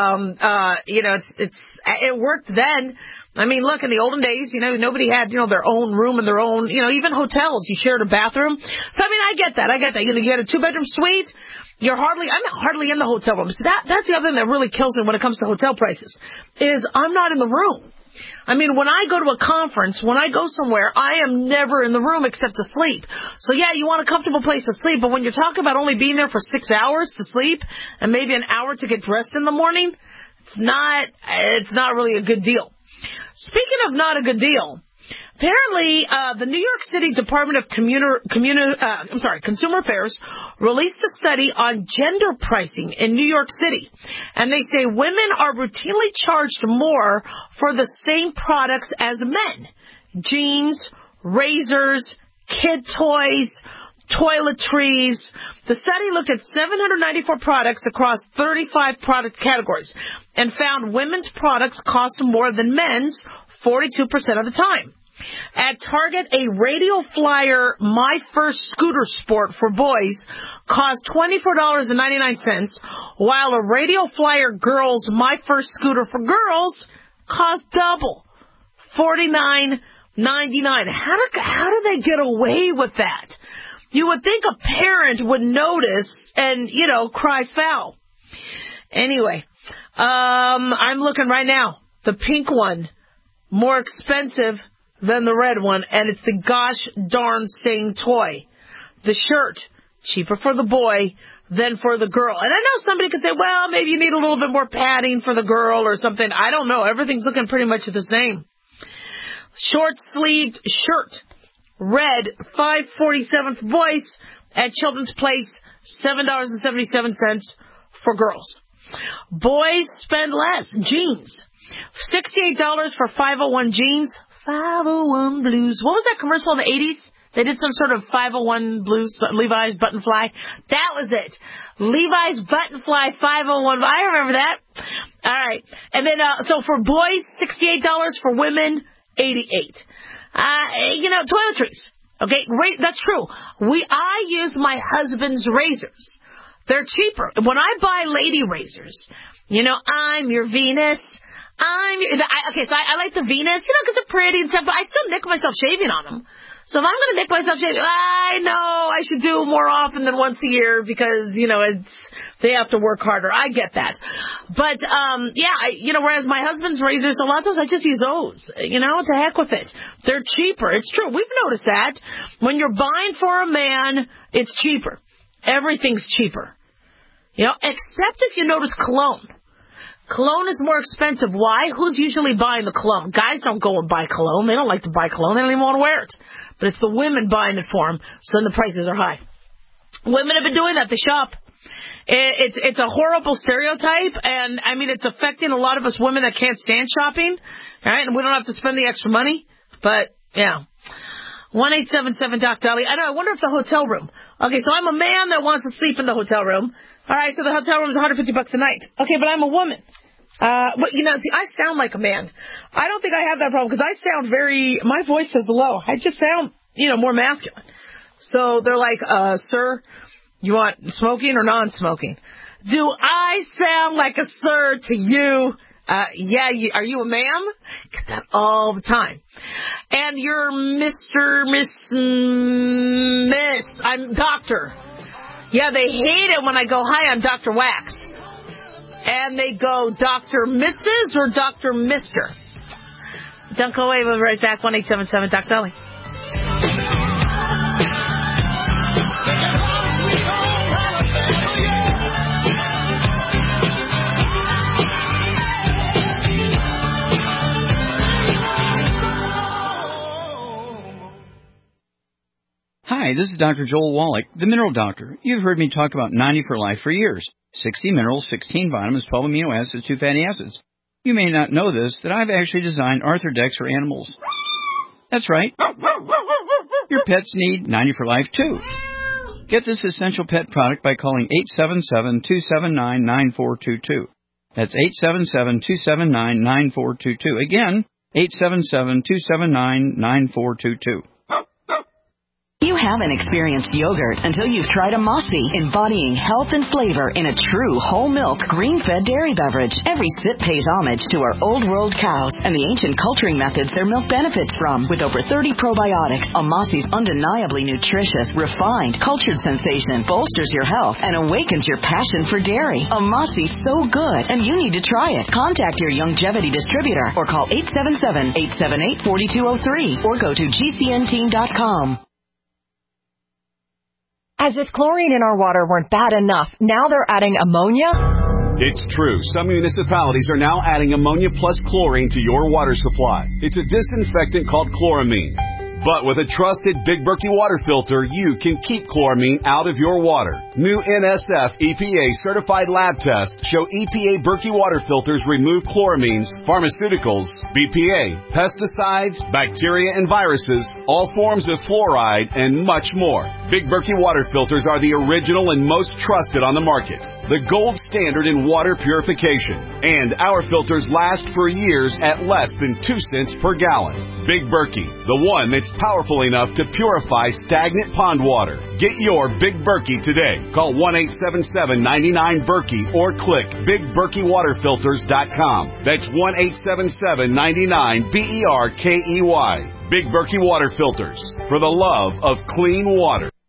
it worked then. I mean, look, in the olden days, nobody had, their own room and their own, even hotels, you shared a bathroom. So, I mean, I get that. You get a 2-bedroom suite. I'm hardly in the hotel room. So that's the other thing that really kills me when it comes to hotel prices, is I'm not in the room. I mean, when I go to a conference, when I go somewhere, I am never in the room except to sleep. So, yeah, you want a comfortable place to sleep, but when you're talking about only being there for 6 hours to sleep and maybe an hour to get dressed in the morning, it's not really a good deal. Speaking of not a good deal, apparently the New York City Department of Consumer Affairs released a study on gender pricing in New York City. And they say women are routinely charged more for the same products as men. Jeans, razors, kid toys, toiletries. The study looked at 794 products across 35 product categories and found women's products cost more than men's 42% of the time. At Target, a Radial Flyer My First Scooter Sport for boys cost $24.99, while a Radial Flyer Girls My First Scooter for girls cost double, $49.99. How do they get away with that? You would think a parent would notice and, cry foul. Anyway, I'm looking right now. The pink one, more expensive than the red one, and it's the gosh darn same toy. The shirt, cheaper for the boy than for the girl. And I know somebody could say, well, maybe you need a little bit more padding for the girl or something. I don't know. Everything's looking pretty much the same. Short-sleeved shirt, red, $5.47 for boys. At Children's Place, $7.77 for girls. Boys spend less. Jeans, $68 for 501 jeans. 501 Blues. What was that commercial in the 80s? They did some sort of 501 Blues, Levi's Button Fly. That was it. Levi's Button Fly 501. I remember that. All right. And then, so for boys, $68. For women, $88. Toiletries. Okay, great. That's true. I use my husband's razors. They're cheaper. When I buy lady razors, I'm your Venus. So I like the Venus, because they're pretty and stuff, but I still nick myself shaving on them. So if I'm going to nick myself shaving, I know I should do more often than once a year because, they have to work harder. I get that. But, whereas my husband's razors, a lot of times I just use those, to heck with it. They're cheaper. It's true. We've noticed that. When you're buying for a man, it's cheaper. Everything's cheaper. Except if you notice cologne. Cologne is more expensive. Why? Who's usually buying the cologne? Guys don't go and buy cologne. They don't like to buy cologne. They don't even want to wear it. But it's the women buying it for them, so then the prices are high. Women have been doing that. They shop. It's a horrible stereotype, and, I mean, it's affecting a lot of us women that can't stand shopping, right? And we don't have to spend the extra money. But, yeah. 1-877-DOC-DOLLY. I wonder if the hotel room. Okay, so I'm a man that wants to sleep in the hotel room. All right, so the hotel room is $150 a night. Okay, but I'm a woman. But, I sound like a man. I don't think I have that problem because I sound my voice is low. I just sound, more masculine. So they're like, sir, you want smoking or non-smoking? Do I sound like a sir to you? Yeah, are you a ma'am? Get that all the time. And you're Mr., Miss, I'm doctor. Yeah, they hate it when I go, hi, I'm Dr. Wax. And they go, Dr. Mrs. or Dr. Mr.? Don't go away. We'll be right back. 1-877-DOC-DOLLY. Hi, this is Dr. Joel Wallach, the Mineral Doctor. You've heard me talk about 90 for Life for years. 60 minerals, 16 vitamins, 12 amino acids, 2 fatty acids. You may not know this, that I've actually designed Arthrodex for animals. That's right. Your pets need 90 for Life, too. Get this essential pet product by calling 877-279-9422. That's 877-279-9422. Again, 877-279-9422. You haven't experienced yogurt until you've tried a Mossy, embodying health and flavor in a true whole milk, green-fed dairy beverage. Every sip pays homage to our old world cows and the ancient culturing methods their milk benefits from. With over 30 probiotics, a Mossy's undeniably nutritious, refined, cultured sensation bolsters your health and awakens your passion for dairy. A Mossy's so good, and you need to try it. Contact your Youngevity distributor or call 877-878-4203 or go to gcnteen.com. As if chlorine in our water weren't bad enough, now they're adding ammonia? It's true. Some municipalities are now adding ammonia plus chlorine to your water supply. It's a disinfectant called chloramine. But with a trusted Big Berkey water filter, you can keep chloramine out of your water. New NSF EPA certified lab tests show EPA Berkey water filters remove chloramines, pharmaceuticals, BPA, pesticides, bacteria and viruses, all forms of fluoride, and much more. Big Berkey water filters are the original and most trusted on the market. The gold standard in water purification. And our filters last for years at less than 2 cents per gallon. Big Berkey, the one that's powerful enough to purify stagnant pond water. Get your Big Berkey today. Call 1-877-99-BERKEY or click BigBerkeyWaterFilters.com. That's 1-877-99-BERKEY. Big Berkey Water Filters, for the love of clean water.